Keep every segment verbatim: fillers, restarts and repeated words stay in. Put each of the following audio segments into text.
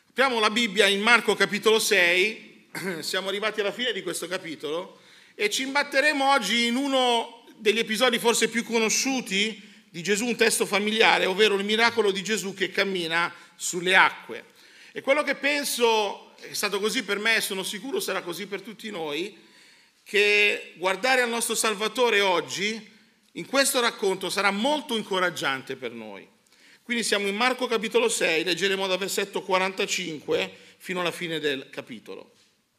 Apriamo la Bibbia in Marco capitolo sei, siamo arrivati alla fine di questo capitolo e ci imbatteremo oggi in uno degli episodi forse più conosciuti di Gesù, un testo familiare, ovvero il miracolo di Gesù che cammina sulle acque. E quello che penso è stato così per me e sono sicuro sarà così per tutti noi, che guardare al nostro Salvatore oggi in questo racconto sarà molto incoraggiante per noi. Quindi siamo in Marco capitolo sei, leggeremo dal versetto quarantacinque fino alla fine del capitolo.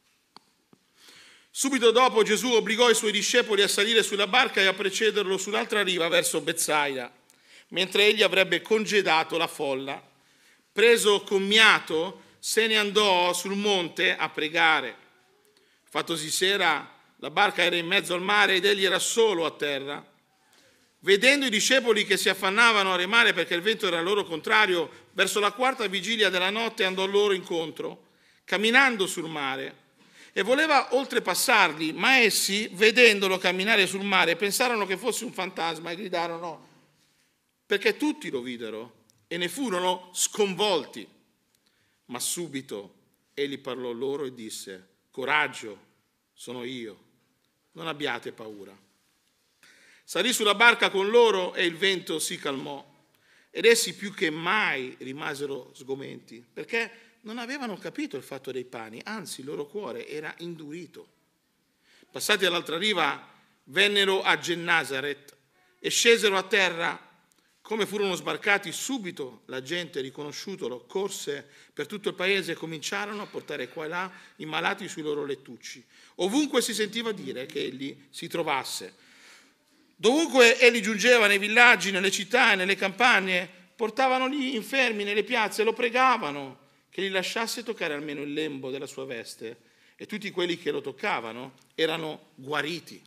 Subito dopo Gesù obbligò i suoi discepoli a salire sulla barca e a precederlo sull'altra riva verso Betsaida, mentre egli avrebbe congedato la folla. Preso commiato, se ne andò sul monte a pregare. Fattosi sera, la barca era in mezzo al mare ed egli era solo a terra. Vedendo i discepoli che si affannavano a remare perché il vento era loro contrario, verso la quarta vigilia della notte andò loro incontro, camminando sul mare, e voleva oltrepassarli, ma essi, vedendolo camminare sul mare, pensarono che fosse un fantasma e gridarono, perché tutti lo videro e ne furono sconvolti. Ma subito egli parlò loro e disse, coraggio, sono io, non abbiate paura. Salì sulla barca con loro e il vento si calmò ed essi più che mai rimasero sgomenti perché non avevano capito il fatto dei pani, anzi il loro cuore era indurito. Passati all'altra riva vennero a Gennasaret e scesero a terra. Come furono sbarcati subito la gente, riconosciutolo, corse per tutto il paese e cominciarono a portare qua e là i malati sui loro lettucci. Ovunque si sentiva dire che egli si trovasse. Dovunque egli giungeva, nei villaggi, nelle città e nelle campagne, portavano gli infermi nelle piazze e lo pregavano che gli lasciasse toccare almeno il lembo della sua veste, e tutti quelli che lo toccavano erano guariti.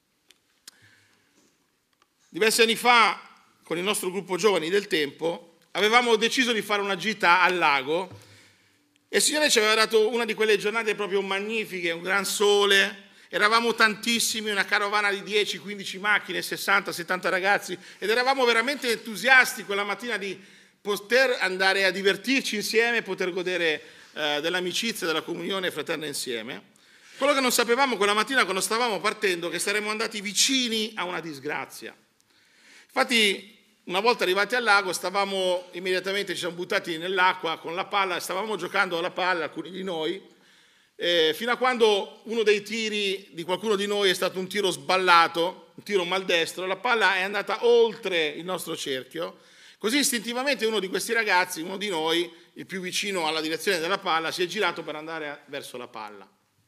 Diversi anni fa, con il nostro gruppo giovani del tempo, avevamo deciso di fare una gita al lago e il Signore ci aveva dato una di quelle giornate proprio magnifiche, un gran sole. Eravamo tantissimi, una carovana di dieci quindici macchine, sessanta settanta ragazzi, ed eravamo veramente entusiasti quella mattina di poter andare a divertirci insieme, poter godere eh, dell'amicizia, della comunione fraterna insieme. Quello che non sapevamo quella mattina quando stavamo partendo, che saremmo andati vicini a una disgrazia. Infatti, una volta arrivati al lago, stavamo immediatamente, ci siamo buttati nell'acqua con la palla, stavamo giocando alla palla, alcuni di noi, Eh, fino a quando uno dei tiri di qualcuno di noi è stato un tiro sballato, un tiro maldestro, la palla è andata oltre il nostro cerchio, così istintivamente uno di questi ragazzi, uno di noi, il più vicino alla direzione della palla, si è girato per andare a, verso la palla.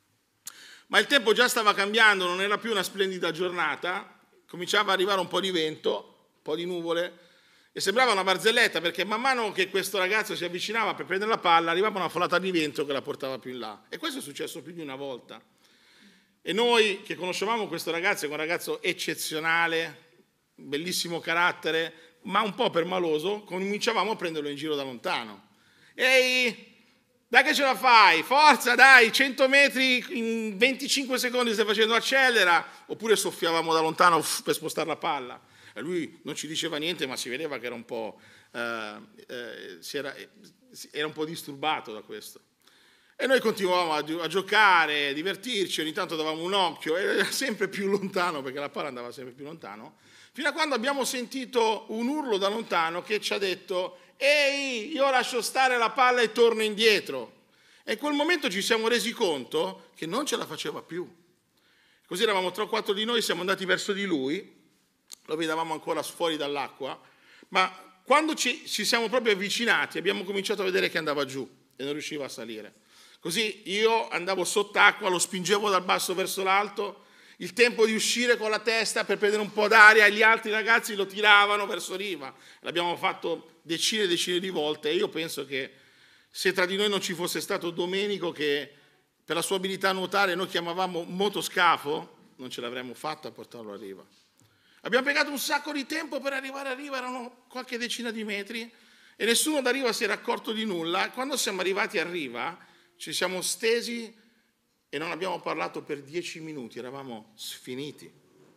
Ma il tempo già stava cambiando, non era più una splendida giornata, cominciava ad arrivare un po' di vento, un po' di nuvole, e sembrava una barzelletta perché man mano che questo ragazzo si avvicinava per prendere la palla arrivava una folata di vento che la portava più in là. E questo è successo più di una volta. E noi che conoscevamo questo ragazzo, è un ragazzo eccezionale, bellissimo carattere, ma un po' permaloso, cominciavamo a prenderlo in giro da lontano. Ehi, dai che ce la fai, forza dai, cento metri in venticinque secondi stai facendo, accelera. Oppure soffiavamo da lontano uff, per spostare la palla. E lui non ci diceva niente, ma si vedeva che era un po', eh, eh, si era, era un po' disturbato da questo. E noi continuavamo a, gi- a giocare, a divertirci, ogni tanto davamo un occhio, era sempre più lontano, perché la palla andava sempre più lontano, fino a quando abbiamo sentito un urlo da lontano che ci ha detto «Ehi, io lascio stare la palla e torno indietro». E in quel momento ci siamo resi conto che non ce la faceva più. Così eravamo tre o quattro di noi, siamo andati verso di lui, lo vedevamo ancora fuori dall'acqua, ma quando ci, ci siamo proprio avvicinati abbiamo cominciato a vedere che andava giù e non riusciva a salire. Così io andavo sott'acqua, lo spingevo dal basso verso l'alto, il tempo di uscire con la testa per prendere un po' d'aria e gli altri ragazzi lo tiravano verso riva. L'abbiamo fatto decine e decine di volte e io penso che se tra di noi non ci fosse stato Domenico, che per la sua abilità a nuotare noi chiamavamo motoscafo, non ce l'avremmo fatta a portarlo a riva. Abbiamo piegato un sacco di tempo per arrivare a riva, erano qualche decina di metri e nessuno da riva si era accorto di nulla. Quando siamo arrivati a riva ci siamo stesi e non abbiamo parlato per dieci minuti, eravamo sfiniti.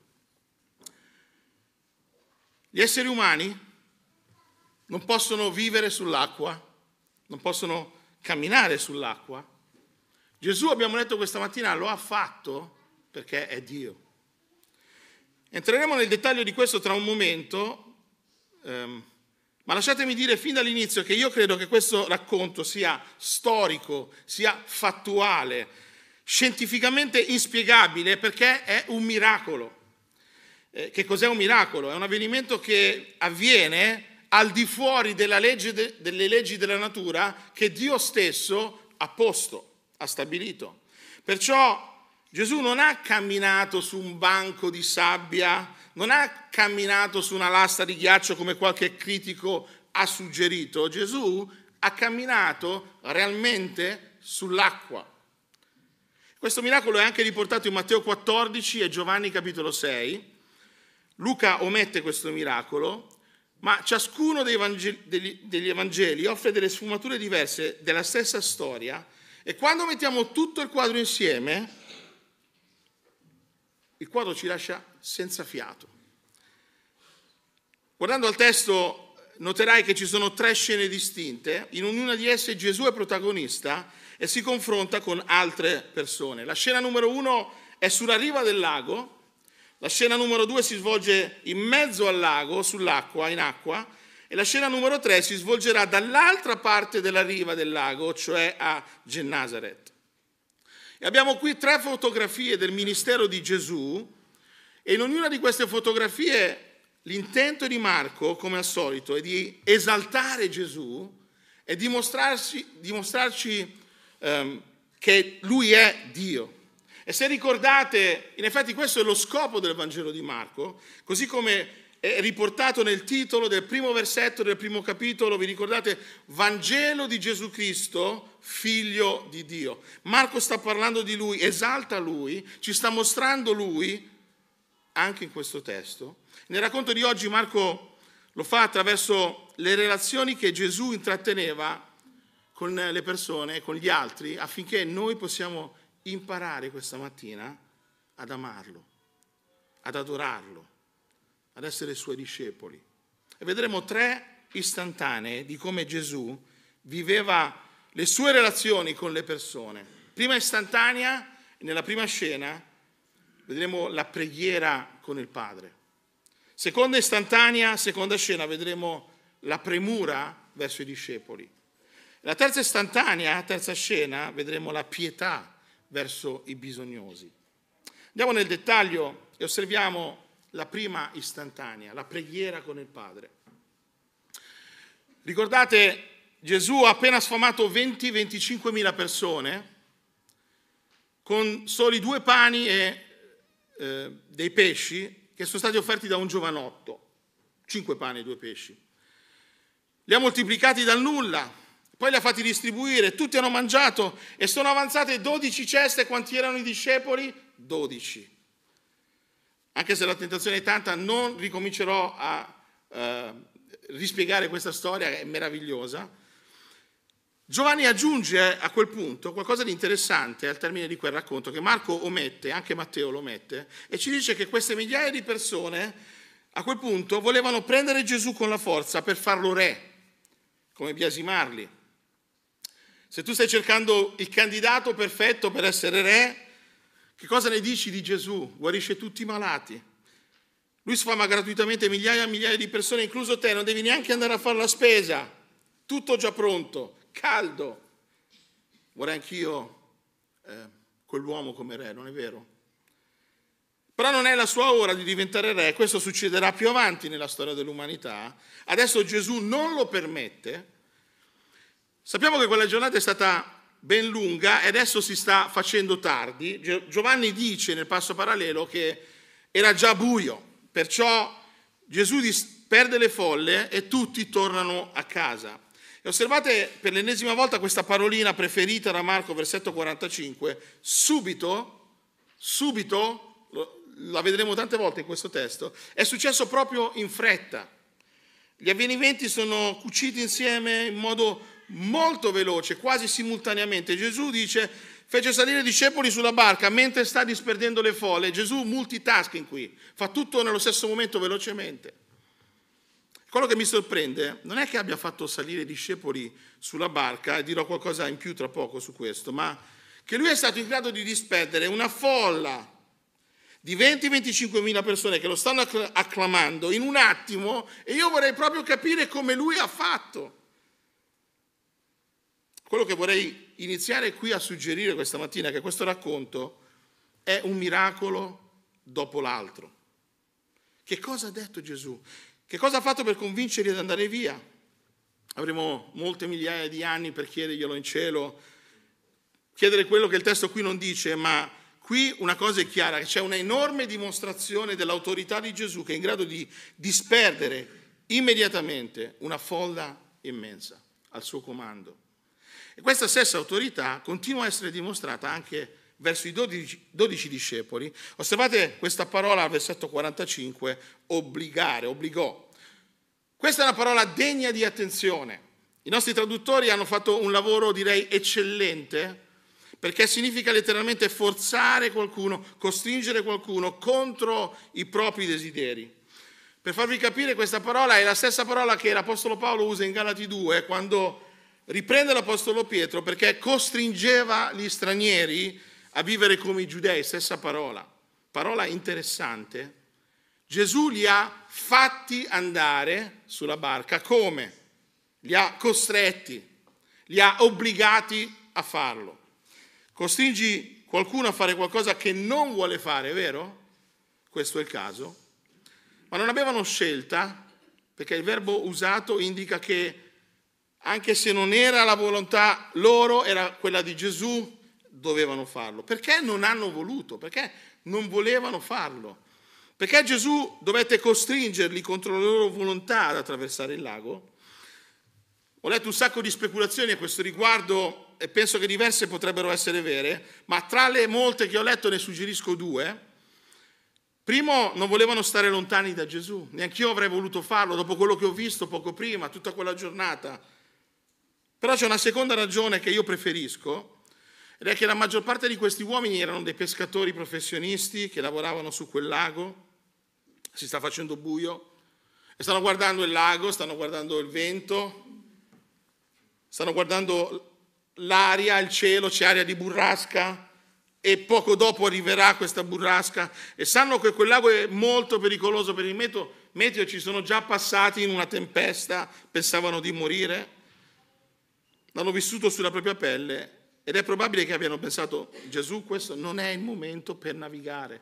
Gli esseri umani non possono vivere sull'acqua, non possono camminare sull'acqua. Gesù, abbiamo letto questa mattina, lo ha fatto perché è Dio. Entreremo nel dettaglio di questo tra un momento, ehm, ma lasciatemi dire fin dall'inizio che io credo che questo racconto sia storico, sia fattuale, scientificamente inspiegabile, perché è un miracolo. Eh, che cos'è un miracolo? È un avvenimento che avviene al di fuori della legge de- delle leggi della natura che Dio stesso ha posto, ha stabilito. Perciò Gesù non ha camminato su un banco di sabbia, non ha camminato su una lastra di ghiaccio come qualche critico ha suggerito. Gesù ha camminato realmente sull'acqua. Questo miracolo è anche riportato in Matteo quattordici e Giovanni capitolo sei. Luca omette questo miracolo, ma ciascuno dei Vangeli, degli, degli Evangeli offre delle sfumature diverse della stessa storia, e quando mettiamo tutto il quadro insieme, il quadro ci lascia senza fiato. Guardando al testo noterai che ci sono tre scene distinte, in ognuna di esse Gesù è protagonista e si confronta con altre persone. La scena numero uno è sulla riva del lago, la scena numero due si svolge in mezzo al lago, sull'acqua, in acqua, e la scena numero tre si svolgerà dall'altra parte della riva del lago, cioè a Gennasaret. E abbiamo qui tre fotografie del ministero di Gesù, e in ognuna di queste fotografie l'intento di Marco, come al solito, è di esaltare Gesù e dimostrarci, dimostrarci um, che Lui è Dio. E se ricordate, in effetti questo è lo scopo del Vangelo di Marco, così come è riportato nel titolo del primo versetto del primo capitolo, vi ricordate? Vangelo di Gesù Cristo, figlio di Dio. Marco sta parlando di Lui, esalta Lui, ci sta mostrando Lui anche in questo testo. Nel racconto di oggi Marco lo fa attraverso le relazioni che Gesù intratteneva con le persone, con gli altri, affinché noi possiamo imparare questa mattina ad amarlo, ad adorarlo, ad essere suoi discepoli. E vedremo tre istantanee di come Gesù viveva le sue relazioni con le persone. Prima istantanea, nella prima scena, vedremo la preghiera con il Padre. Seconda istantanea, seconda scena, vedremo la premura verso i discepoli. La terza istantanea, terza scena, vedremo la pietà verso i bisognosi. Andiamo nel dettaglio e osserviamo la prima istantanea, la preghiera con il Padre. Ricordate, Gesù ha appena sfamato venti venticinque mila persone con soli due pani e eh, dei pesci che sono stati offerti da un giovanotto, cinque pani e due pesci. Li ha moltiplicati dal nulla, poi li ha fatti distribuire, tutti hanno mangiato e sono avanzate dodici ceste. Quanti erano i discepoli? dodici. Anche se la tentazione è tanta, non ricomincerò a eh, rispiegare questa storia, è meravigliosa. Giovanni aggiunge a quel punto qualcosa di interessante al termine di quel racconto, che Marco omette, anche Matteo lo omette, e ci dice che queste migliaia di persone a quel punto volevano prendere Gesù con la forza per farlo re, come biasimarli. Se tu stai cercando il candidato perfetto per essere re, che cosa ne dici di Gesù? Guarisce tutti i malati. Lui sfama gratuitamente migliaia e migliaia di persone, incluso te, non devi neanche andare a fare la spesa. Tutto già pronto, caldo. Vorrei anch'io eh, quell'uomo come re, non è vero? Però non è la sua ora di diventare re, questo succederà più avanti nella storia dell'umanità. Adesso Gesù non lo permette. Sappiamo che quella giornata è stata ben lunga e adesso si sta facendo tardi. Giovanni dice nel passo parallelo che era già buio, perciò Gesù perde le folle e tutti tornano a casa. E osservate per l'ennesima volta questa parolina preferita da Marco, versetto quarantacinque, subito, subito, la vedremo tante volte in questo testo, è successo proprio in fretta. Gli avvenimenti sono cuciti insieme in modo molto veloce, quasi simultaneamente. Gesù dice, fece salire i discepoli sulla barca mentre sta disperdendo le folle. Gesù multitasking qui, fa tutto nello stesso momento velocemente. Quello che mi sorprende non è che abbia fatto salire i discepoli sulla barca, e dirò qualcosa in più tra poco su questo, ma che lui è stato in grado di disperdere una folla di venti venticinque mila persone che lo stanno acclamando in un attimo, e io vorrei proprio capire come lui ha fatto. Quello che vorrei iniziare qui a suggerire questa mattina è che questo racconto è un miracolo dopo l'altro. Che cosa ha detto Gesù? Che cosa ha fatto per convincerli ad andare via? Avremo molte migliaia di anni per chiederglielo in cielo, chiedere quello che il testo qui non dice, ma qui una cosa è chiara, che c'è una enorme dimostrazione dell'autorità di Gesù che è in grado di disperdere immediatamente una folla immensa al suo comando. E questa stessa autorità continua a essere dimostrata anche verso i dodici, dodici discepoli. Osservate questa parola al versetto quarantacinque, obbligare, obbligò. Questa è una parola degna di attenzione. I nostri traduttori hanno fatto un lavoro, direi, eccellente, perché significa letteralmente forzare qualcuno, costringere qualcuno contro i propri desideri. Per farvi capire, questa parola è la stessa parola che l'Apostolo Paolo usa in Galati due, quando riprende l'Apostolo Pietro, perché costringeva gli stranieri a vivere come i giudei, stessa parola. Parola interessante. Gesù li ha fatti andare sulla barca. Come? Li ha costretti, li ha obbligati a farlo. Costringi qualcuno a fare qualcosa che non vuole fare, vero? Questo è il caso. Ma non avevano scelta, perché il verbo usato indica che anche se non era la volontà loro, era quella di Gesù, dovevano farlo. Perché non hanno voluto? Perché non volevano farlo? Perché Gesù dovette costringerli contro la loro volontà ad attraversare il lago? Ho letto un sacco di speculazioni a questo riguardo e penso che diverse potrebbero essere vere, ma tra le molte che ho letto ne suggerisco due. Primo, non volevano stare lontani da Gesù, neanche io avrei voluto farlo dopo quello che ho visto poco prima, tutta quella giornata. Però c'è una seconda ragione che io preferisco, ed è che la maggior parte di questi uomini erano dei pescatori professionisti che lavoravano su quel lago, si sta facendo buio, e stanno guardando il lago, stanno guardando il vento, stanno guardando l'aria, il cielo, c'è aria di burrasca, e poco dopo arriverà questa burrasca, e sanno che quel lago è molto pericoloso per il meteo, meteo ci sono già passati in una tempesta, pensavano di morire, l'hanno vissuto sulla propria pelle, ed è probabile che abbiano pensato: Gesù, questo non è il momento per navigare.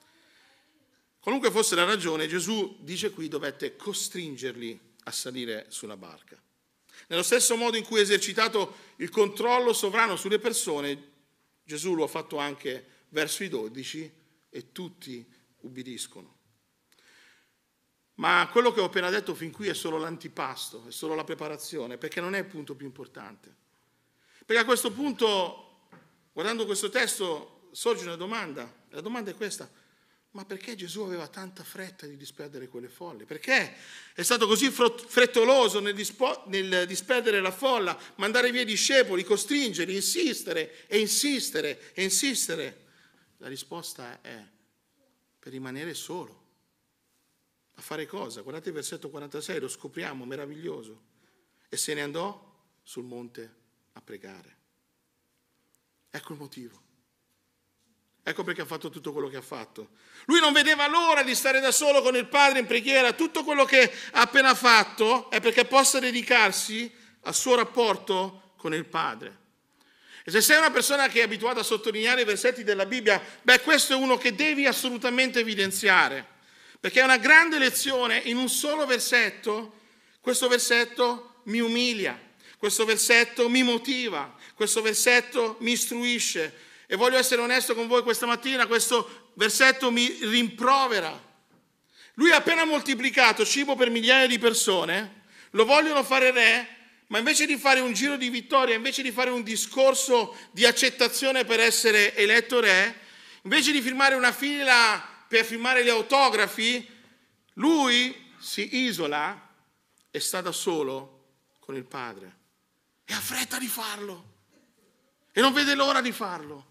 Qualunque fosse la ragione, Gesù, dice qui, dovette costringerli a salire sulla barca. Nello stesso modo in cui ha esercitato il controllo sovrano sulle persone, Gesù lo ha fatto anche verso i dodici, e tutti ubbidiscono. Ma quello che ho appena detto fin qui è solo l'antipasto, è solo la preparazione, perché non è il punto più importante. Perché a questo punto, guardando questo testo, sorge una domanda, e la domanda è questa: ma perché Gesù aveva tanta fretta di disperdere quelle folle? Perché è stato così frettoloso nel, dispo- nel disperdere la folla, mandare via i discepoli, costringerli, insistere e insistere e insistere? La risposta è: per rimanere solo. A fare cosa? Guardate il versetto quarantasei, lo scopriamo, meraviglioso. E se ne andò sul monte a pregare. Ecco il motivo. Ecco perché ha fatto tutto quello che ha fatto. Lui non vedeva l'ora di stare da solo con il Padre in preghiera. Tutto quello che ha appena fatto è perché possa dedicarsi al suo rapporto con il Padre. E se sei una persona che è abituata a sottolineare i versetti della Bibbia, beh, questo è uno che devi assolutamente evidenziare, perché è una grande lezione in un solo versetto. Questo versetto mi umilia, questo versetto mi motiva, questo versetto mi istruisce. E voglio essere onesto con voi questa mattina, questo versetto mi rimprovera. Lui ha appena moltiplicato cibo per migliaia di persone, lo vogliono fare re, ma invece di fare un giro di vittoria, invece di fare un discorso di accettazione per essere eletto re, invece di firmare una fila per firmare gli autografi, lui si isola e sta da solo con il Padre. E ha fretta di farlo. E non vede l'ora di farlo.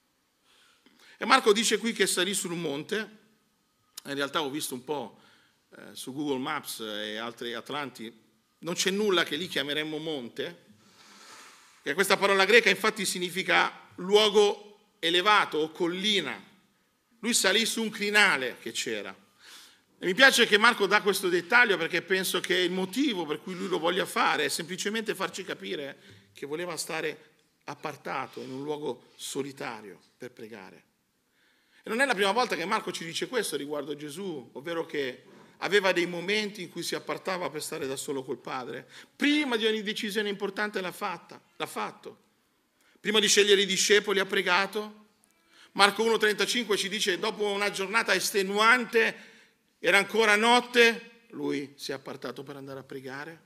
E Marco dice qui che salì sul monte. In realtà ho visto un po' eh, su Google Maps e altri atlanti, non c'è nulla che lì chiameremmo monte, che questa parola greca infatti significa luogo elevato o collina. Lui salì su un crinale che c'era. E mi piace che Marco dà questo dettaglio perché penso che il motivo per cui lui lo voglia fare è semplicemente farci capire che voleva stare appartato in un luogo solitario per pregare. E non è la prima volta che Marco ci dice questo riguardo Gesù, ovvero che aveva dei momenti in cui si appartava per stare da solo col Padre. Prima di ogni decisione importante l'ha fatta, l'ha fatto. Prima di scegliere i discepoli ha pregato. Marco uno trentacinque ci dice: dopo una giornata estenuante, era ancora notte, lui si è appartato per andare a pregare.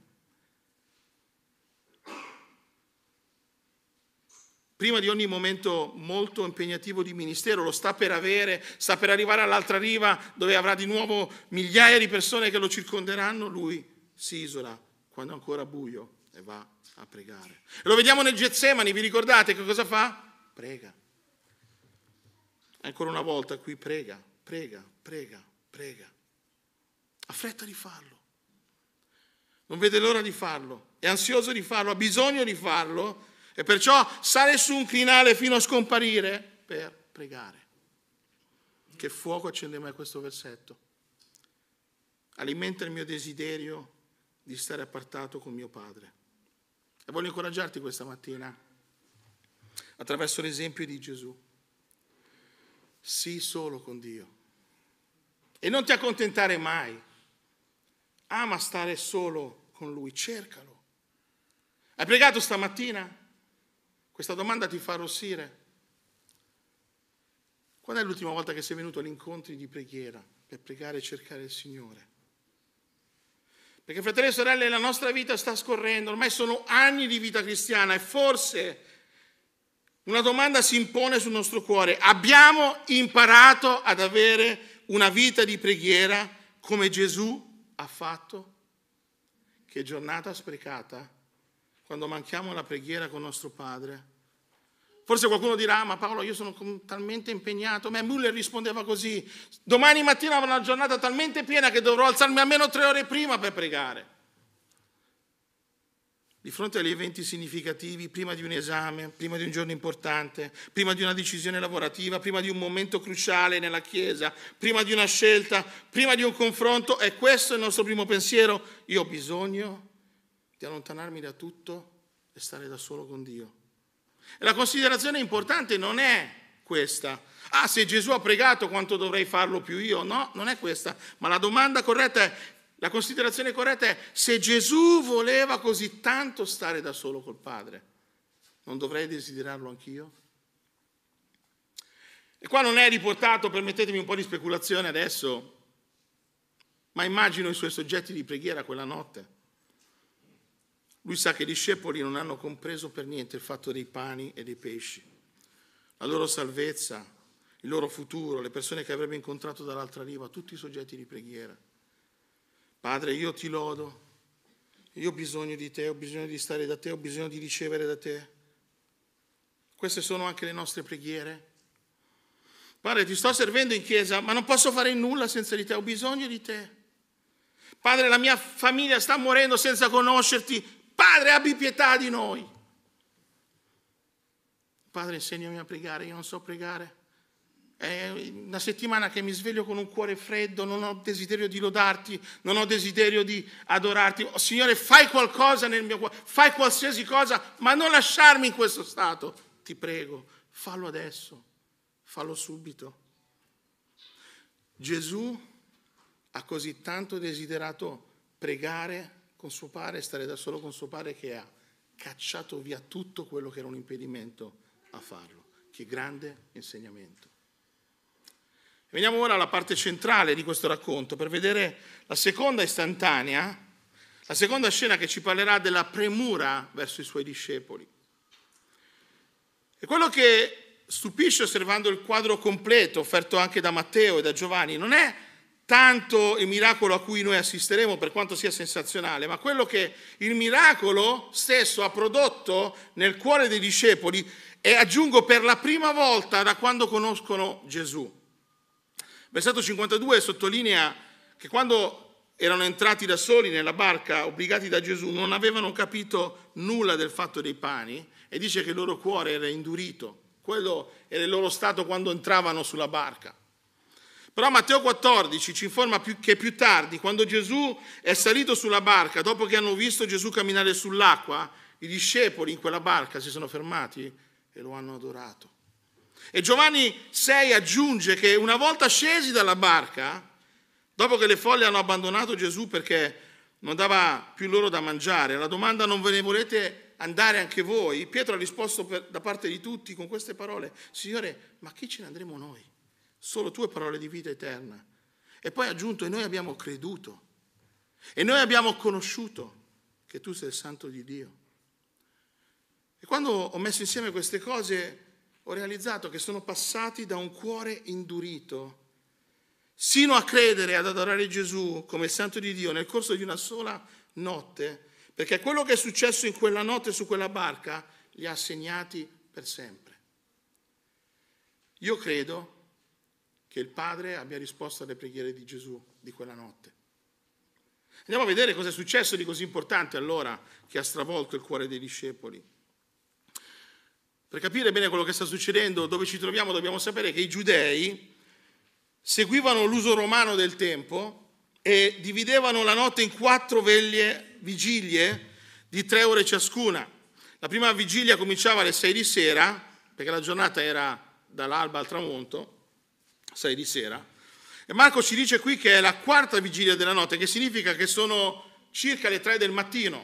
Prima di ogni momento molto impegnativo di ministero, lo sta per avere, sta per arrivare all'altra riva dove avrà di nuovo migliaia di persone che lo circonderanno, lui si isola quando è ancora buio e va a pregare. E lo vediamo nel Getsemani, vi ricordate che cosa fa? Prega. Ancora una volta qui prega, prega, prega, prega. Ha fretta di farlo. Non vede l'ora di farlo, è ansioso di farlo, ha bisogno di farlo. E perciò sale su un crinale fino a scomparire per pregare. Che fuoco accende mai questo versetto? Alimenta il mio desiderio di stare appartato con mio Padre. E voglio incoraggiarti questa mattina attraverso l'esempio di Gesù. Sii solo con Dio. E non ti accontentare mai. Ama stare solo con Lui, cercalo. Hai pregato stamattina? Questa domanda ti fa arrossire. Quando è l'ultima volta che sei venuto agli incontri di preghiera per pregare e cercare il Signore? Perché, fratelli e sorelle, la nostra vita sta scorrendo, ormai sono anni di vita cristiana e forse una domanda si impone sul nostro cuore. Abbiamo imparato ad avere una vita di preghiera come Gesù ha fatto? Che giornata sprecata quando manchiamo la preghiera con nostro Padre. Forse qualcuno dirà: ma Paolo, io sono talmente impegnato. Ma Müller rispondeva così: domani mattina avrò una giornata talmente piena che dovrò alzarmi almeno tre ore prima per pregare. Di fronte agli eventi significativi, prima di un esame, prima di un giorno importante, prima di una decisione lavorativa, prima di un momento cruciale nella Chiesa, prima di una scelta, prima di un confronto, è questo il nostro primo pensiero: io ho bisogno di allontanarmi da tutto e stare da solo con Dio. E la considerazione importante non è questa: ah, se Gesù ha pregato, quanto dovrei farlo più io? No, non è questa, ma la domanda corretta è, la considerazione corretta è: se Gesù voleva così tanto stare da solo col Padre, non dovrei desiderarlo anch'io? E qua non è riportato, permettetemi un po' di speculazione adesso, ma immagino i suoi soggetti di preghiera quella notte. Lui sa che i discepoli non hanno compreso per niente il fatto dei pani e dei pesci, la loro salvezza, il loro futuro, le persone che avrebbe incontrato dall'altra riva, tutti i soggetti di preghiera. Padre, io ti lodo, io ho bisogno di te, ho bisogno di stare da te, ho bisogno di ricevere da te. Queste sono anche le nostre preghiere. Padre, ti sto servendo in chiesa, ma non posso fare nulla senza di te, ho bisogno di te. Padre, la mia famiglia sta morendo senza conoscerti. Padre, abbi pietà di noi. Padre, insegnami a pregare, io non so pregare. È una settimana che mi sveglio con un cuore freddo, non ho desiderio di lodarti, non ho desiderio di adorarti. Oh, Signore, fai qualcosa nel mio cuore, fai qualsiasi cosa, ma non lasciarmi in questo stato. Ti prego, fallo adesso, fallo subito. Gesù ha così tanto desiderato pregare con suo Padre, stare da solo con suo Padre, che ha cacciato via tutto quello che era un impedimento a farlo. Che grande insegnamento. Veniamo ora alla parte centrale di questo racconto per vedere la seconda istantanea, la seconda scena che ci parlerà della premura verso i suoi discepoli. E quello che stupisce osservando il quadro completo offerto anche da Matteo e da Giovanni non è tanto il miracolo a cui noi assisteremo, per quanto sia sensazionale, ma quello che il miracolo stesso ha prodotto nel cuore dei discepoli, e aggiungo per la prima volta da quando conoscono Gesù. Versetto cinquantadue sottolinea che quando erano entrati da soli nella barca, obbligati da Gesù, non avevano capito nulla del fatto dei pani e dice che il loro cuore era indurito. Quello era il loro stato quando entravano sulla barca. Però Matteo quattordici ci informa più che più tardi, quando Gesù è salito sulla barca, dopo che hanno visto Gesù camminare sull'acqua, i discepoli in quella barca si sono fermati e lo hanno adorato. E Giovanni sei aggiunge che una volta scesi dalla barca, dopo che le folle hanno abbandonato Gesù perché non dava più loro da mangiare, la domanda non ve ne volete andare anche voi? Pietro ha risposto per, da parte di tutti con queste parole: Signore, ma chi ce ne andremo noi? Solo tue parole di vita eterna. E poi ha aggiunto: e noi abbiamo creduto, e noi abbiamo conosciuto che tu sei il Santo di Dio. E quando ho messo insieme queste cose ho realizzato che sono passati da un cuore indurito sino a credere, ad adorare Gesù come il Santo di Dio nel corso di una sola notte, perché quello che è successo in quella notte su quella barca li ha segnati per sempre. Io credo che il Padre abbia risposto alle preghiere di Gesù di quella notte. Andiamo a vedere cosa è successo di così importante allora che ha stravolto il cuore dei discepoli. Per capire bene quello che sta succedendo, dove ci troviamo, dobbiamo sapere che i giudei seguivano l'uso romano del tempo e dividevano la notte in quattro veglie, vigilie di tre ore ciascuna. La prima vigilia cominciava alle sei di sera, perché la giornata era dall'alba al tramonto, sei di sera. E Marco ci dice qui che è la quarta vigilia della notte, che significa che sono circa le tre del mattino.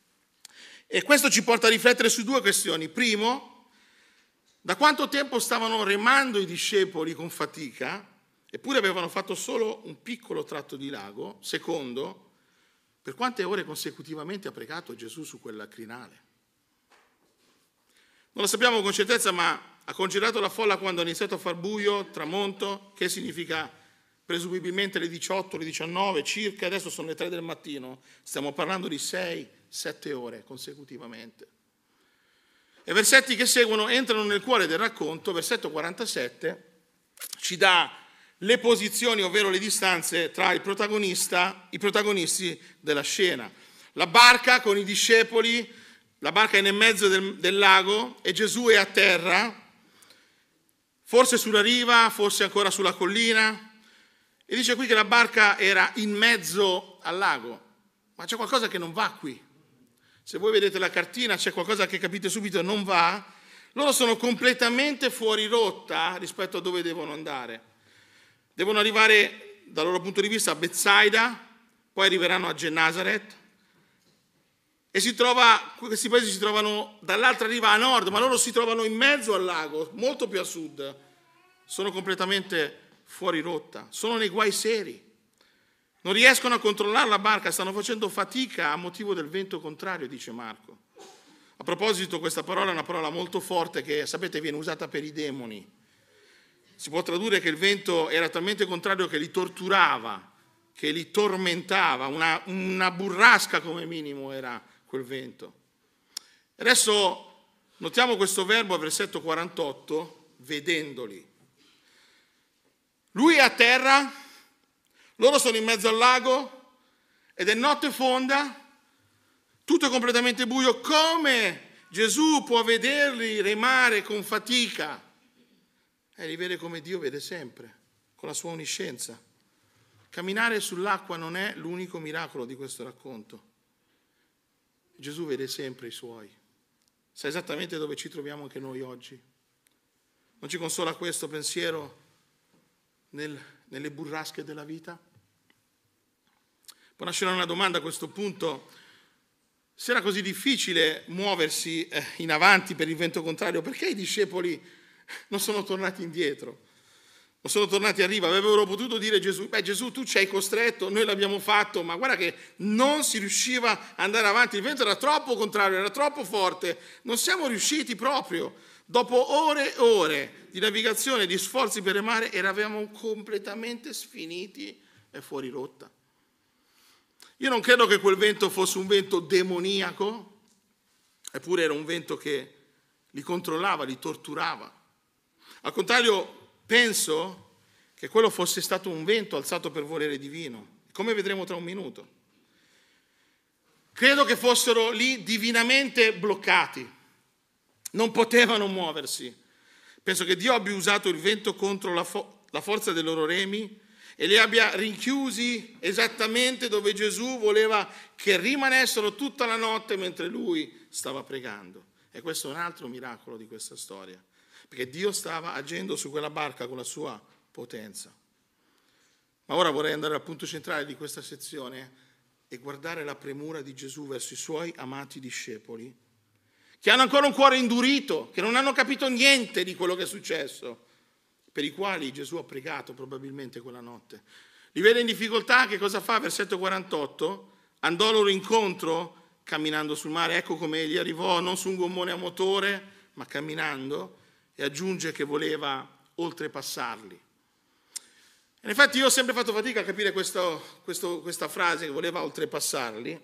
E questo ci porta a riflettere su due questioni. Primo, da quanto tempo stavano remando i discepoli con fatica, eppure avevano fatto solo un piccolo tratto di lago. Secondo, per quante ore consecutivamente ha pregato Gesù su quella crinale? Non lo sappiamo con certezza, ma ha congelato la folla quando ha iniziato a far buio, tramonto, che significa presumibilmente le diciotto, le diciannove circa, adesso sono le tre del mattino, stiamo parlando di sei sette ore consecutivamente. E i versetti che seguono entrano nel cuore del racconto. Versetto quarantasette ci dà le posizioni, ovvero le distanze tra il protagonista, i protagonisti della scena. La barca con i discepoli, la barca è nel mezzo del, del lago e Gesù è a terra, forse sulla riva, forse ancora sulla collina, e dice qui che la barca era in mezzo al lago. Ma c'è qualcosa che non va qui. Se voi vedete la cartina c'è qualcosa che capite subito non va. Loro sono completamente fuori rotta rispetto a dove devono andare. Devono arrivare dal loro punto di vista a Betsaida, poi arriveranno a Gennasaret e si trova, questi paesi si trovano dall'altra riva a nord, ma loro si trovano in mezzo al lago, molto più a sud. Sono completamente fuori rotta, sono nei guai seri. Non riescono a controllare la barca, stanno facendo fatica a motivo del vento contrario, dice Marco. A proposito, questa parola è una parola molto forte che, sapete, viene usata per i demoni. Si può tradurre che il vento era talmente contrario che li torturava, che li tormentava, una, una burrasca come minimo era quel vento. Adesso notiamo questo verbo al versetto quarantotto, vedendoli. Lui è a terra, loro sono in mezzo al lago ed è notte fonda, tutto è completamente buio. Come Gesù può vederli remare con fatica? E li vede come Dio vede sempre, con la sua onniscienza. Camminare sull'acqua non è l'unico miracolo di questo racconto. Gesù vede sempre i suoi. Sa esattamente dove ci troviamo anche noi oggi. Non ci consola questo pensiero nel, nelle burrasche della vita? Può nascere una domanda a questo punto. Se era così difficile muoversi eh, in avanti per il vento contrario, perché i discepoli non sono tornati indietro? Non sono tornati a riva? Avrebbero potuto dire a Gesù: beh, Gesù, tu ci hai costretto, noi l'abbiamo fatto, ma guarda che non si riusciva ad andare avanti, il vento era troppo contrario, era troppo forte, non siamo riusciti proprio. Dopo ore e ore di navigazione, di sforzi per remare, eravamo completamente sfiniti e fuori rotta. Io non credo che quel vento fosse un vento demoniaco, eppure era un vento che li controllava, li torturava. Al contrario, penso che quello fosse stato un vento alzato per volere divino. come vedremo tra un minuto. Credo che fossero lì divinamente bloccati, non potevano muoversi. Penso che Dio abbia usato il vento contro la, fo- la forza dei loro remi e li abbia rinchiusi esattamente dove Gesù voleva che rimanessero tutta la notte mentre lui stava pregando. E questo è un altro miracolo di questa storia, perché Dio stava agendo su quella barca con la sua potenza. Ma ora vorrei andare al punto centrale di questa sezione e guardare la premura di Gesù verso i suoi amati discepoli, che hanno ancora un cuore indurito, che non hanno capito niente di quello che è successo, per i quali Gesù ha pregato probabilmente quella notte. Li vede in difficoltà, che cosa fa? Versetto quarantotto, andò loro incontro camminando sul mare, ecco come egli arrivò, non su un gommone a motore, ma camminando, e aggiunge che voleva oltrepassarli. In effetti io ho sempre fatto fatica a capire questo, questo, questa frase, che voleva oltrepassarli,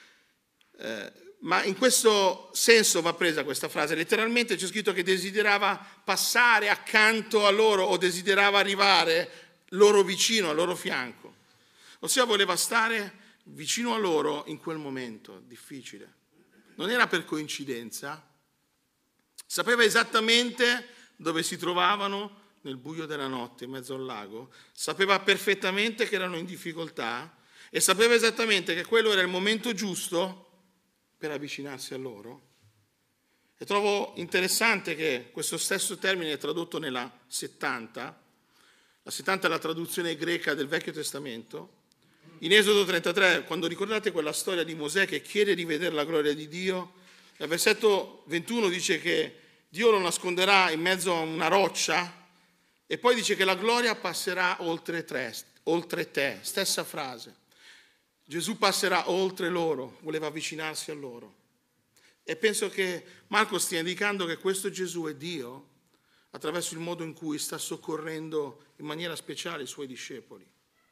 eh, ma in questo senso va presa questa frase. Letteralmente c'è scritto che desiderava passare accanto a loro o desiderava arrivare loro vicino, al loro fianco. Ossia voleva stare vicino a loro in quel momento difficile. Non era per coincidenza, sapeva esattamente dove si trovavano nel buio della notte in mezzo al lago, sapeva perfettamente che erano in difficoltà e sapeva esattamente che quello era il momento giusto per avvicinarsi a loro. E trovo interessante che questo stesso termine è tradotto nella settanta, la settanta è la traduzione greca del Vecchio Testamento. In Esodo trentatré, quando ricordate quella storia di Mosè che chiede di vedere la gloria di Dio, al versetto ventuno dice che Dio lo nasconderà in mezzo a una roccia e poi dice che la gloria passerà oltre te, oltre te, stessa frase. Gesù passerà oltre loro, voleva avvicinarsi a loro. E penso che Marco stia indicando che questo Gesù è Dio attraverso il modo in cui sta soccorrendo in maniera speciale i suoi discepoli.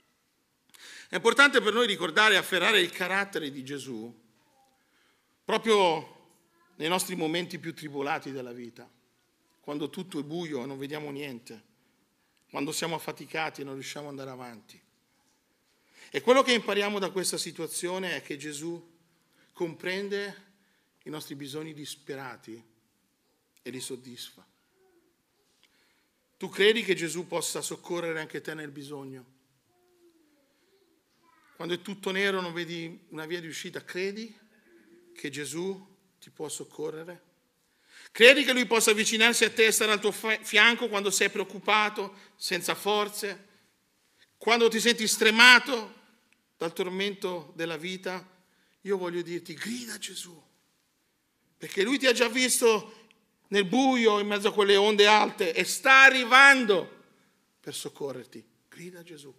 È importante per noi ricordare e afferrare il carattere di Gesù proprio nei nostri momenti più tribolati della vita, quando tutto è buio e non vediamo niente, quando siamo affaticati e non riusciamo ad andare avanti. E quello che impariamo da questa situazione è che Gesù comprende i nostri bisogni disperati e li soddisfa. Tu credi che Gesù possa soccorrere anche te nel bisogno? Quando è tutto nero non vedi una via di uscita, credi che Gesù ti può soccorrere? Credi che Lui possa avvicinarsi a te e stare al tuo fianco quando sei preoccupato, senza forze, quando ti senti stremato dal tormento della vita? Io voglio dirti, grida a Gesù, perché Lui ti ha già visto nel buio in mezzo a quelle onde alte e sta arrivando per soccorrerti. Grida a Gesù.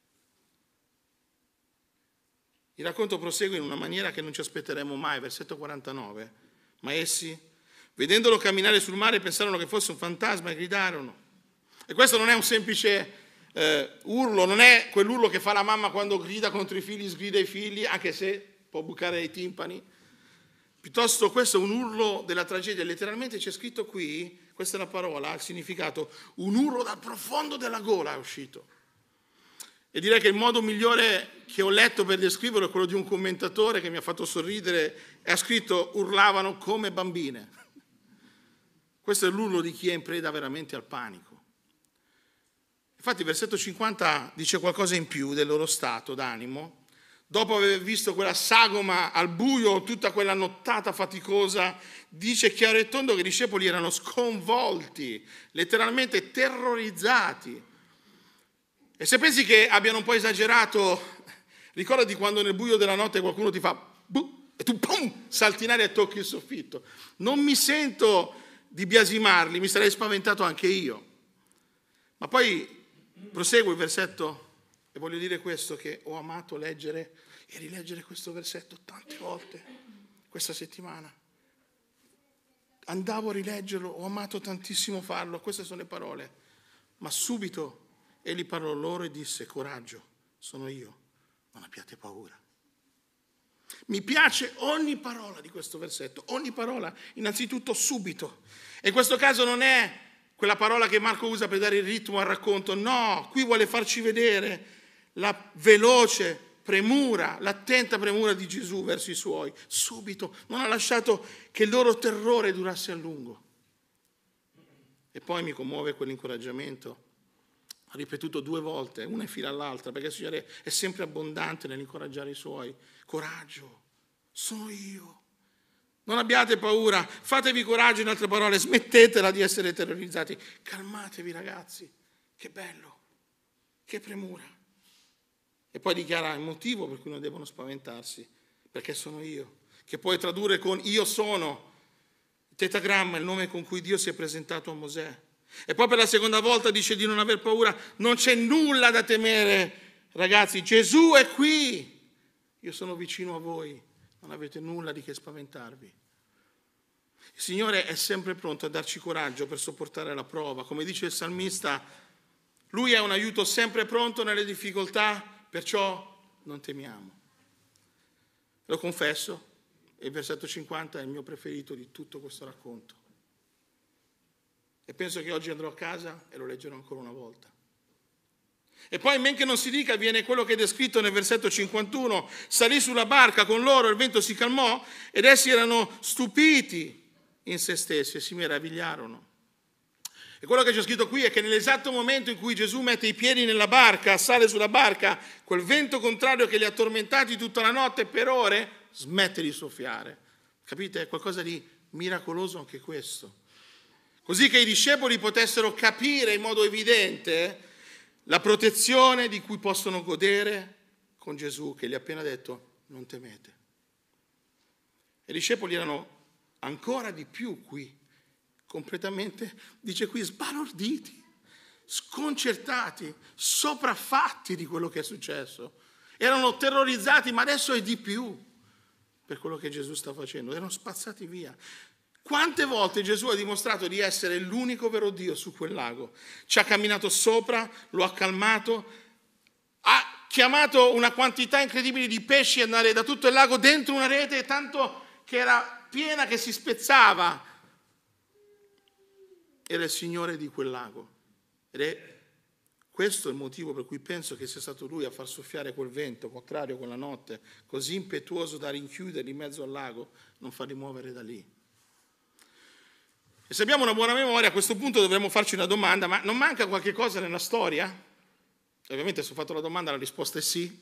Il racconto prosegue in una maniera che non ci aspetteremo mai, versetto quarantanove. Ma essi, vedendolo camminare sul mare, pensarono che fosse un fantasma e gridarono. E questo non è un semplice eh, urlo, non è quell'urlo che fa la mamma quando grida contro i figli, sgrida i figli, anche se può bucare i timpani. Piuttosto questo è un urlo della tragedia. Letteralmente c'è scritto qui, questa è la parola, ha il significato, un urlo dal profondo della gola è uscito. E direi che il modo migliore che ho letto per descriverlo è quello di un commentatore che mi ha fatto sorridere e ha scritto: urlavano come bambine. Questo è l'urlo di chi è in preda veramente al panico. Infatti il versetto cinquanta dice qualcosa in più del loro stato d'animo. Dopo aver visto quella sagoma al buio, tutta quella nottata faticosa, dice chiaro e tondo che i discepoli erano sconvolti, letteralmente terrorizzati. E se pensi che abbiano un po' esagerato, ricordati quando nel buio della notte qualcuno ti fa buh, e tu pum, salti in aria e tocchi il soffitto. Non mi sento di biasimarli, mi sarei spaventato anche io. Ma poi proseguo il versetto e voglio dire questo, che ho amato leggere e rileggere questo versetto tante volte questa settimana. Andavo a rileggerlo, ho amato tantissimo farlo, queste sono le parole. Ma subito egli parlò loro e disse: coraggio, sono io, non abbiate paura. Mi piace ogni parola di questo versetto, ogni parola, innanzitutto subito. E in questo caso non è quella parola che Marco usa per dare il ritmo al racconto, no, qui vuole farci vedere la veloce premura, l'attenta premura di Gesù verso i suoi, subito, non ha lasciato che il loro terrore durasse a lungo. E poi mi commuove quell'incoraggiamento, ha ripetuto due volte, una in fila all'altra, perché il Signore è sempre abbondante nell'incoraggiare i suoi. Coraggio, sono io. Non abbiate paura, fatevi coraggio, in altre parole, smettetela di essere terrorizzati. Calmatevi ragazzi, che bello, che premura. E poi dichiara il motivo per cui non devono spaventarsi, perché sono io, che puoi tradurre con io sono. Il tetagramma è il nome con cui Dio si è presentato a Mosè. E poi per la seconda volta dice di non aver paura, non c'è nulla da temere, ragazzi, Gesù è qui, io sono vicino a voi, non avete nulla di che spaventarvi. Il Signore è sempre pronto a darci coraggio per sopportare la prova. Come dice il salmista, Lui è un aiuto sempre pronto nelle difficoltà, perciò non temiamo. Lo confesso, e il versetto cinquanta è il mio preferito di tutto questo racconto. E penso che oggi andrò a casa e lo leggerò ancora una volta. E poi, men che non si dica, viene quello che è descritto nel versetto cinquantuno. Salì sulla barca con loro, il vento si calmò ed essi erano stupiti in se stessi e si meravigliarono. E quello che c'è scritto qui è che nell'esatto momento in cui Gesù mette i piedi nella barca, sale sulla barca, quel vento contrario che li ha tormentati tutta la notte per ore, smette di soffiare. Capite? È qualcosa di miracoloso anche questo. Così che i discepoli potessero capire in modo evidente la protezione di cui possono godere con Gesù, che gli ha appena detto non temete. E i discepoli erano ancora di più qui, completamente, dice qui, sbalorditi, sconcertati, sopraffatti di quello che è successo. Erano terrorizzati, ma adesso è di più per quello che Gesù sta facendo. Erano spazzati via. Quante volte Gesù ha dimostrato di essere l'unico vero Dio su quel lago? Ci ha camminato sopra, lo ha calmato, ha chiamato una quantità incredibile di pesci ad andare da tutto il lago dentro una rete, tanto che era piena che si spezzava. Era il Signore di quel lago. Ed è questo il motivo per cui penso che sia stato Lui a far soffiare quel vento contrario quella notte, così impetuoso da rinchiuderli in mezzo al lago, non farli muovere da lì. E se abbiamo una buona memoria, a questo punto dovremmo farci una domanda, ma non manca qualche cosa nella storia? Ovviamente se ho fatto la domanda la risposta è sì.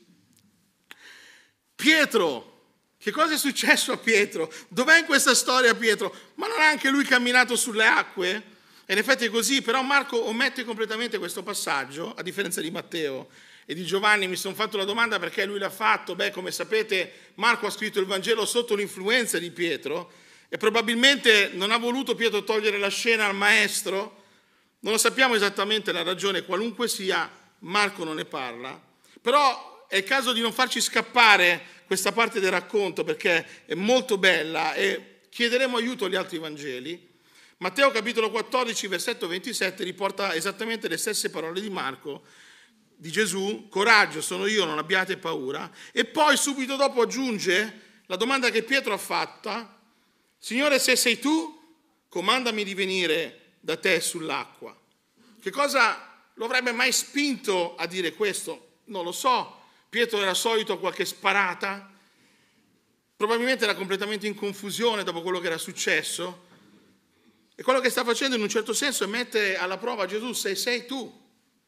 Pietro, che cosa è successo a Pietro? Dov'è in questa storia Pietro? Ma non ha anche lui camminato sulle acque? E in effetti è così, però Marco omette completamente questo passaggio, a differenza di Matteo e di Giovanni. Mi sono fatto la domanda perché lui l'ha fatto. Beh, come sapete, Marco ha scritto il Vangelo sotto l'influenza di Pietro e probabilmente non ha voluto Pietro togliere la scena al maestro. Non lo sappiamo esattamente la ragione, qualunque sia, Marco non ne parla. Però è il caso di non farci scappare questa parte del racconto perché è molto bella e chiederemo aiuto agli altri Vangeli. Matteo capitolo quattordici, versetto ventisette riporta esattamente le stesse parole di Marco, di Gesù: coraggio, sono io, non abbiate paura. E poi subito dopo aggiunge la domanda che Pietro ha fatta: Signore, se sei tu, comandami di venire da te sull'acqua. Che cosa lo avrebbe mai spinto a dire questo? Non lo so. Pietro era solito a qualche sparata, probabilmente era completamente in confusione dopo quello che era successo, e quello che sta facendo in un certo senso è mettere alla prova Gesù: se sei tu.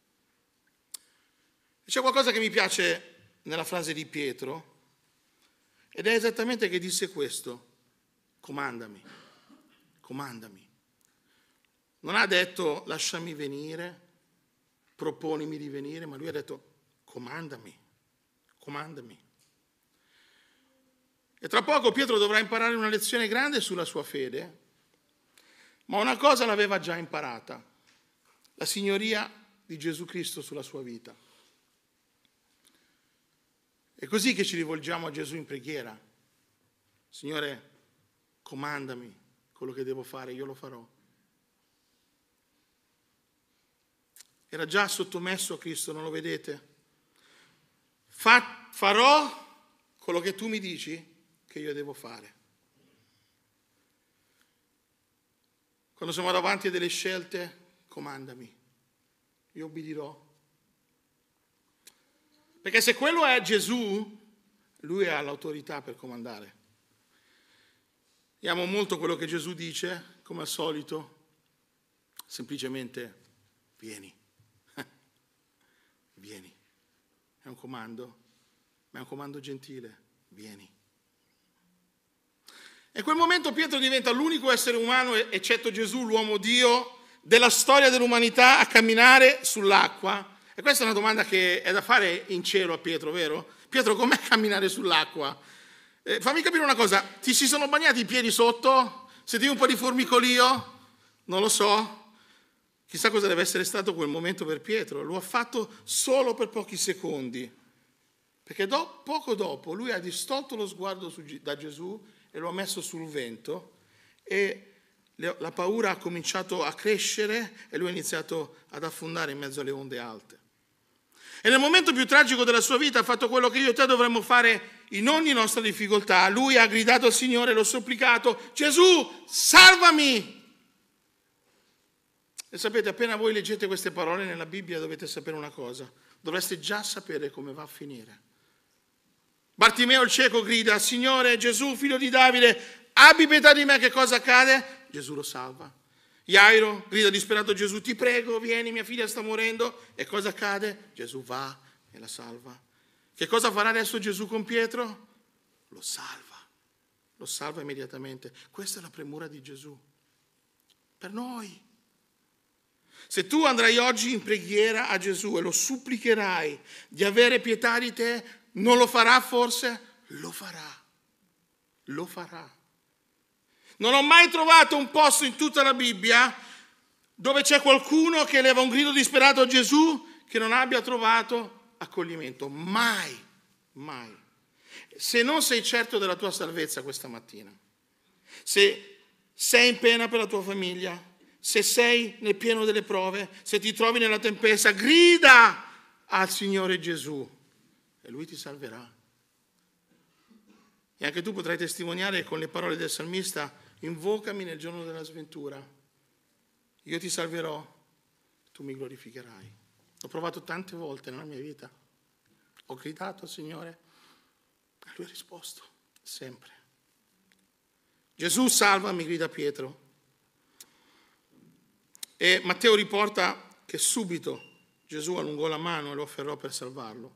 E c'è qualcosa che mi piace nella frase di Pietro, ed è esattamente che disse questo: comandami, comandami. Non ha detto lasciami venire, proponimi di venire, ma lui ha detto comandami. Comandami. E tra poco Pietro dovrà imparare una lezione grande sulla sua fede, ma una cosa l'aveva già imparata: la signoria di Gesù Cristo sulla sua vita. È così che ci rivolgiamo a Gesù in preghiera: Signore, comandami quello che devo fare, io lo farò. Era già sottomesso a Cristo, non lo vedete? Fa, farò quello che tu mi dici che io devo fare. Quando siamo davanti a delle scelte, comandami, io ubbidirò. Perché se quello è Gesù, lui ha l'autorità per comandare. Io amo molto quello che Gesù dice, come al solito, semplicemente vieni, vieni. È un comando, ma è un comando gentile, vieni. E in quel momento Pietro diventa l'unico essere umano, eccetto Gesù, l'uomo Dio, della storia dell'umanità a camminare sull'acqua. E questa è una domanda che è da fare in cielo a Pietro, vero? Pietro, com'è camminare sull'acqua? Eh, fammi capire una cosa, ti si sono bagnati i piedi sotto? Sentivi un po' di formicolio? Non lo so. Chissà cosa deve essere stato quel momento per Pietro. Lo ha fatto solo per pochi secondi. Perché do, poco dopo lui ha distolto lo sguardo su, da Gesù e lo ha messo sul vento e la paura ha cominciato a crescere e lui ha iniziato ad affondare in mezzo alle onde alte. E nel momento più tragico della sua vita ha fatto quello che io e te dovremmo fare in ogni nostra difficoltà. Lui ha gridato al Signore, l'ho supplicato, Gesù, salvami! E sapete, appena voi leggete queste parole nella Bibbia dovete sapere una cosa, dovreste già sapere come va a finire. Bartimeo il cieco grida, Signore Gesù, figlio di Davide, abbi pietà di me, che cosa accade? Gesù lo salva. Jairo grida disperato a Gesù, ti prego, vieni, mia figlia sta morendo. E cosa accade? Gesù va e la salva. Che cosa farà adesso Gesù con Pietro? Lo salva, lo salva immediatamente. Questa è la premura di Gesù per noi. Se tu andrai oggi in preghiera a Gesù e lo supplicherai di avere pietà di te, non lo farà forse? Lo farà, lo farà. Non ho mai trovato un posto in tutta la Bibbia dove c'è qualcuno che leva un grido disperato a Gesù che non abbia trovato accoglimento. Mai, mai. Se non sei certo della tua salvezza questa mattina, se sei in pena per la tua famiglia, se sei nel pieno delle prove, se ti trovi nella tempesta, grida al Signore Gesù e Lui ti salverà. E anche tu potrai testimoniare con le parole del salmista, invocami nel giorno della sventura, io ti salverò, tu mi glorificherai. L'ho provato tante volte nella mia vita, ho gridato al Signore e Lui ha risposto, sempre. Gesù salvami, grida Pietro. E Matteo riporta che subito Gesù allungò la mano e lo afferrò per salvarlo.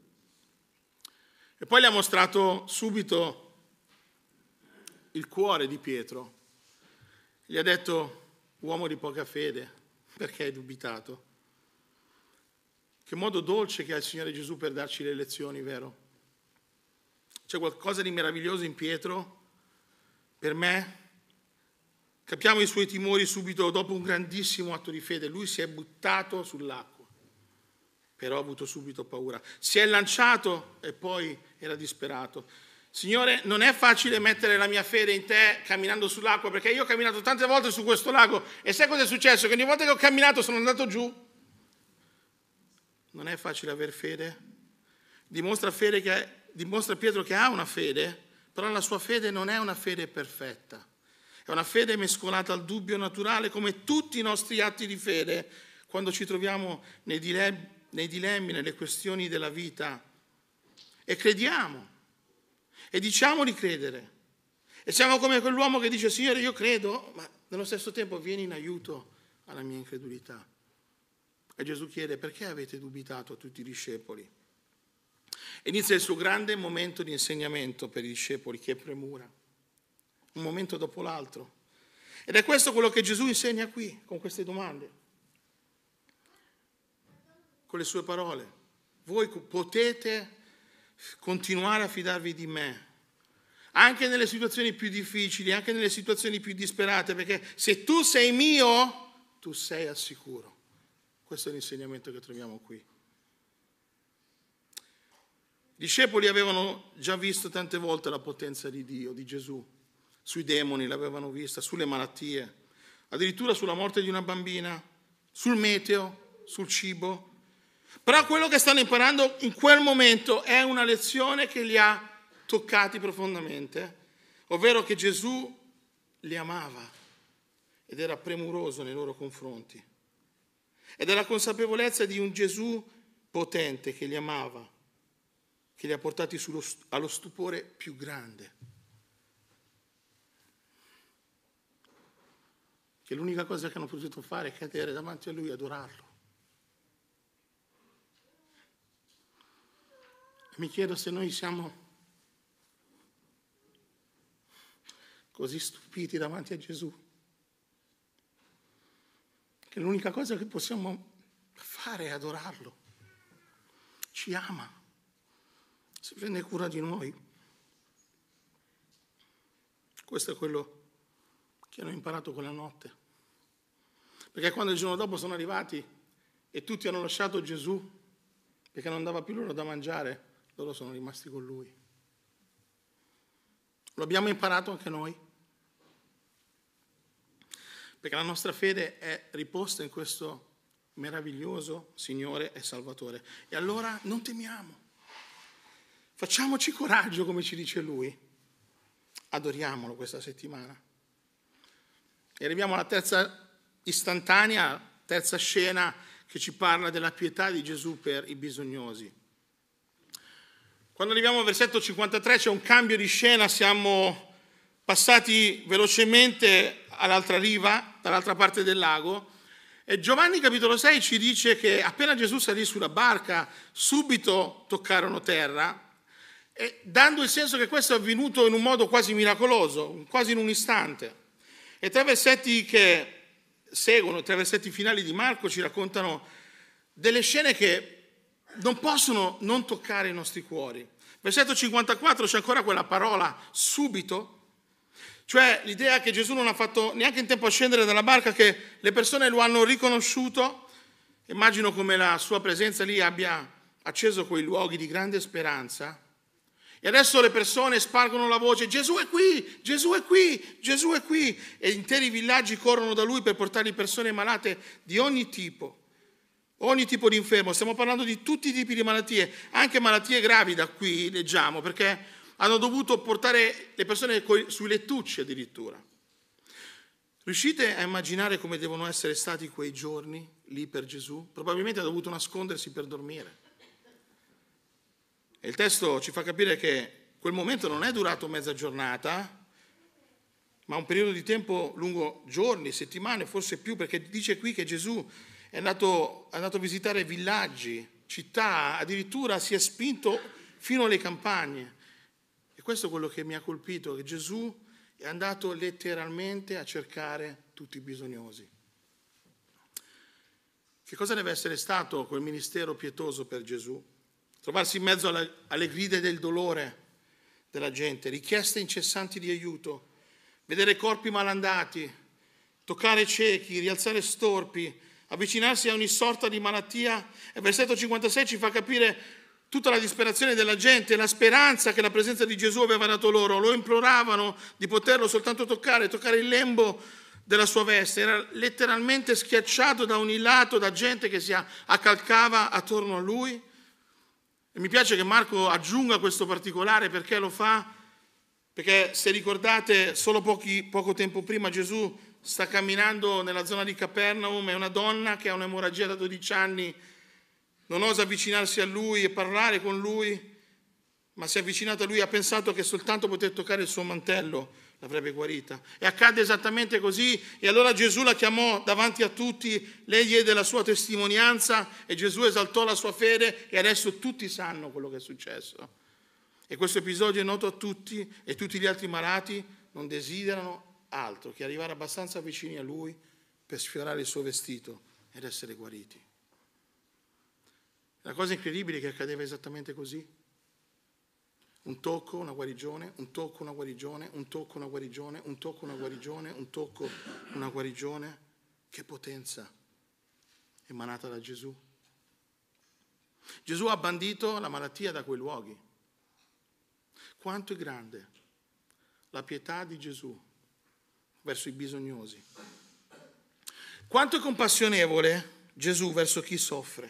E poi gli ha mostrato subito il cuore di Pietro. Gli ha detto, uomo di poca fede, perché hai dubitato? Che modo dolce che ha il Signore Gesù per darci le lezioni, vero? C'è qualcosa di meraviglioso in Pietro, per me. Capiamo i suoi timori subito dopo un grandissimo atto di fede. Lui si è buttato sull'acqua, però ha avuto subito paura. Si è lanciato e poi era disperato. Signore, non è facile mettere la mia fede in te camminando sull'acqua, perché io ho camminato tante volte su questo lago e sai cosa è successo? Che ogni volta che ho camminato sono andato giù. Non è facile aver fede. Dimostra, fede che, dimostra Pietro che ha una fede, però la sua fede non è una fede perfetta. È una fede mescolata al dubbio naturale, come tutti i nostri atti di fede, quando ci troviamo nei dilemmi, nei dilemmi, nelle questioni della vita. E crediamo. E diciamo di credere. E siamo come quell'uomo che dice, Signore, io credo, ma nello stesso tempo vieni in aiuto alla mia incredulità. E Gesù chiede, perché avete dubitato a tutti i discepoli? Inizia il suo grande momento di insegnamento per i discepoli, che è premura. Un momento dopo l'altro. Ed è questo quello che Gesù insegna qui, con queste domande. Con le sue parole. Voi potete continuare a fidarvi di me, anche nelle situazioni più difficili, anche nelle situazioni più disperate, perché se tu sei mio, tu sei al sicuro. Questo è l'insegnamento che troviamo qui. I discepoli avevano già visto tante volte la potenza di Dio, di Gesù. Sui demoni l'avevano vista, sulle malattie, addirittura sulla morte di una bambina, sul meteo, sul cibo. Però quello che stanno imparando in quel momento è una lezione che li ha toccati profondamente, ovvero che Gesù li amava ed era premuroso nei loro confronti. Ed è la consapevolezza di un Gesù potente che li amava che li ha portati sullo, allo stupore più grande. Che l'unica cosa che hanno potuto fare è cadere davanti a lui e adorarlo. E mi chiedo se noi siamo così stupiti davanti a Gesù, che l'unica cosa che possiamo fare è adorarlo. Ci ama, si prende cura di noi. Questo è quello che hanno imparato quella notte. Perché quando il giorno dopo sono arrivati e tutti hanno lasciato Gesù, perché non dava più loro da mangiare, loro sono rimasti con lui. Lo abbiamo imparato anche noi. Perché la nostra fede è riposta in questo meraviglioso Signore e Salvatore. E allora non temiamo. Facciamoci coraggio, come ci dice Lui. Adoriamolo questa settimana. E arriviamo alla terza istantanea, terza scena che ci parla della pietà di Gesù per i bisognosi. Quando arriviamo al versetto cinquantatré c'è un cambio di scena, siamo passati velocemente all'altra riva, dall'altra parte del lago, e Giovanni capitolo sei ci dice che appena Gesù salì sulla barca, subito toccarono terra, e dando il senso che questo è avvenuto in un modo quasi miracoloso, quasi in un istante. E tre versetti che seguono, i tre versetti finali di Marco ci raccontano delle scene che non possono non toccare i nostri cuori. Versetto cinquantaquattro c'è ancora quella parola subito, cioè l'idea che Gesù non ha fatto neanche in tempo a scendere dalla barca, che le persone lo hanno riconosciuto. Immagino come la sua presenza lì abbia acceso quei luoghi di grande speranza. E adesso le persone spargono la voce: Gesù è qui, Gesù è qui, Gesù è qui. E interi villaggi corrono da lui per portargli persone malate di ogni tipo, ogni tipo di infermo. Stiamo parlando di tutti i tipi di malattie, anche malattie gravi da qui leggiamo, perché hanno dovuto portare le persone sui lettucci addirittura. Riuscite a immaginare come devono essere stati quei giorni lì per Gesù? Probabilmente ha dovuto nascondersi per dormire. E il testo ci fa capire che quel momento non è durato mezza giornata, ma un periodo di tempo lungo giorni, settimane, forse più, perché dice qui che Gesù è andato, è andato a visitare villaggi, città, addirittura si è spinto fino alle campagne. E questo è quello che mi ha colpito, che Gesù è andato letteralmente a cercare tutti i bisognosi. Che cosa deve essere stato quel ministero pietoso per Gesù? Trovarsi in mezzo alle, alle grida del dolore della gente, richieste incessanti di aiuto, vedere corpi malandati, toccare ciechi, rialzare storpi, avvicinarsi a ogni sorta di malattia. E il versetto cinquantasei ci fa capire tutta la disperazione della gente, la speranza che la presenza di Gesù aveva dato loro. Lo imploravano di poterlo soltanto toccare, toccare il lembo della sua veste. Era letteralmente schiacciato da ogni lato da gente che si accalcava attorno a lui. E mi piace che Marco aggiunga questo particolare, perché lo fa? Perché se ricordate, solo pochi, poco tempo prima Gesù sta camminando nella zona di Capernaum e una donna che ha un'emorragia da dodici anni non osa avvicinarsi a lui e parlare con lui, ma si è avvicinata a lui e ha pensato che soltanto poter toccare il suo mantello l'avrebbe guarita. E accade esattamente così. E allora Gesù la chiamò davanti a tutti, lei diede la sua testimonianza e Gesù esaltò la sua fede, e adesso tutti sanno quello che è successo. E questo episodio è noto a tutti, e tutti gli altri malati non desiderano altro che arrivare abbastanza vicini a lui per sfiorare il suo vestito ed essere guariti. La cosa incredibile è che accadeva esattamente così. Un tocco, una guarigione, un tocco, una guarigione, un tocco, una guarigione, un tocco, una guarigione, un tocco, una guarigione. Che potenza emanata da Gesù. Gesù ha bandito la malattia da quei luoghi. Quanto è grande la pietà di Gesù verso i bisognosi. Quanto è compassionevole Gesù verso chi soffre.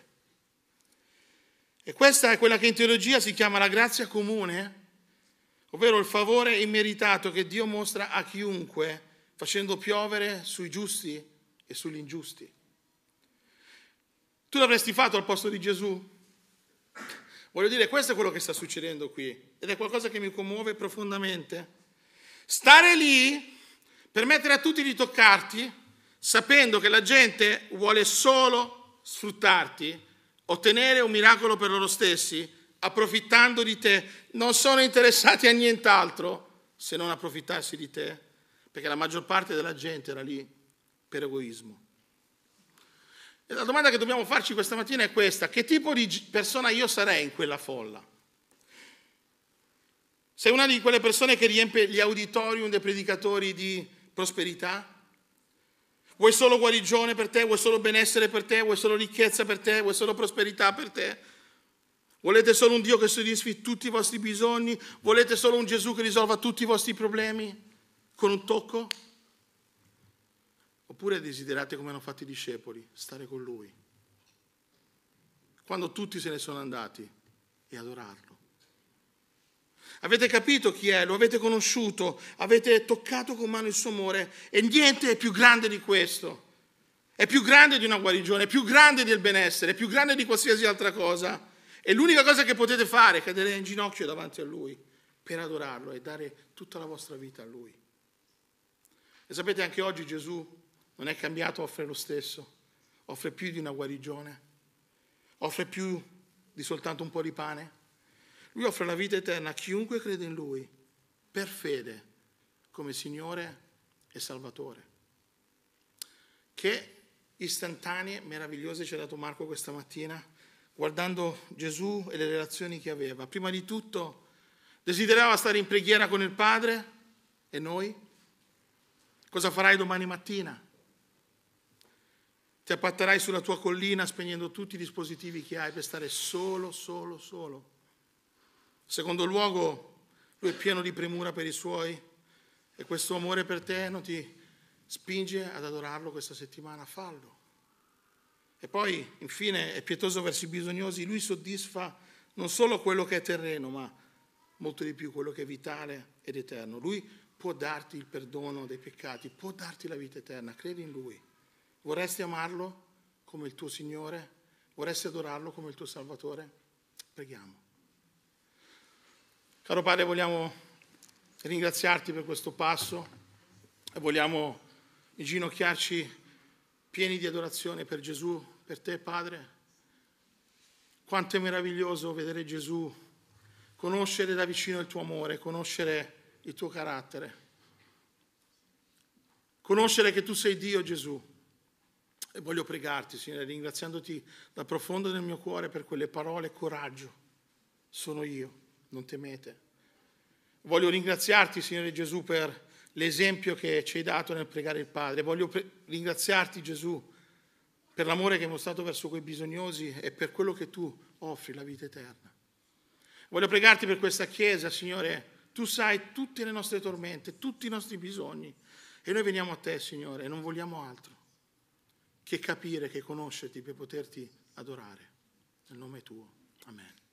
E questa è quella che in teologia si chiama la grazia comune, ovvero il favore immeritato che Dio mostra a chiunque, facendo piovere sui giusti e sugli ingiusti. Tu l'avresti fatto al posto di Gesù? Voglio dire, questo è quello che sta succedendo qui ed è qualcosa che mi commuove profondamente. Stare lì, permettere a tutti di toccarti, sapendo che la gente vuole solo sfruttarti, ottenere un miracolo per loro stessi, approfittando di te, non sono interessati a nient'altro se non approfittarsi di te, perché la maggior parte della gente era lì per egoismo. E la domanda che dobbiamo farci questa mattina è questa: che tipo di persona io sarei in quella folla? Sei una di quelle persone che riempie gli auditorium dei predicatori di prosperità? Vuoi solo guarigione per te? Vuoi solo benessere per te? Vuoi solo ricchezza per te? Vuoi solo prosperità per te? Volete solo un Dio che soddisfi tutti i vostri bisogni? Volete solo un Gesù che risolva tutti i vostri problemi con un tocco? Oppure desiderate, come hanno fatto i discepoli, stare con Lui, quando tutti se ne sono andati, e adorarlo? Avete capito chi è, lo avete conosciuto, avete toccato con mano il suo amore e niente è più grande di questo. È più grande di una guarigione, è più grande del benessere, è più grande di qualsiasi altra cosa. E l'unica cosa che potete fare è cadere in ginocchio davanti a Lui per adorarlo e dare tutta la vostra vita a Lui. E sapete, anche oggi Gesù non è cambiato, offre lo stesso, offre più di una guarigione, offre più di soltanto un po' di pane. Lui offre la vita eterna a chiunque crede in Lui, per fede, come Signore e Salvatore. Che istantanee meravigliose ci ha dato Marco questa mattina, guardando Gesù e le relazioni che aveva. Prima di tutto, desiderava stare in preghiera con il Padre, e noi? Cosa farai domani mattina? Ti appatterai sulla tua collina spegnendo tutti i dispositivi che hai per stare solo, solo, solo. Secondo luogo, Lui è pieno di premura per i Suoi e questo amore per te non ti spinge ad adorarlo questa settimana, fallo. E poi, infine, è pietoso verso i bisognosi. Lui soddisfa non solo quello che è terreno, ma molto di più quello che è vitale ed eterno. Lui può darti il perdono dei peccati, può darti la vita eterna, credi in Lui. Vorresti amarlo come il tuo Signore? Vorresti adorarlo come il tuo Salvatore? Preghiamo. Caro Padre, vogliamo ringraziarti per questo passo e vogliamo inginocchiarci pieni di adorazione per Gesù, per te, Padre. Quanto è meraviglioso vedere Gesù, conoscere da vicino il tuo amore, conoscere il tuo carattere, conoscere che tu sei Dio, Gesù. E voglio pregarti, Signore, ringraziandoti dal profondo del mio cuore per quelle parole: coraggio, sono io, non temete. Voglio ringraziarti, Signore Gesù, per l'esempio che ci hai dato nel pregare il Padre. Voglio pre- ringraziarti, Gesù, per l'amore che hai mostrato verso quei bisognosi e per quello che tu offri, la vita eterna. Voglio pregarti per questa Chiesa, Signore. Tu sai tutte le nostre tormente, tutti i nostri bisogni, e noi veniamo a te, Signore, e non vogliamo altro che capire, che conoscerti per poterti adorare. Nel nome tuo. Amen.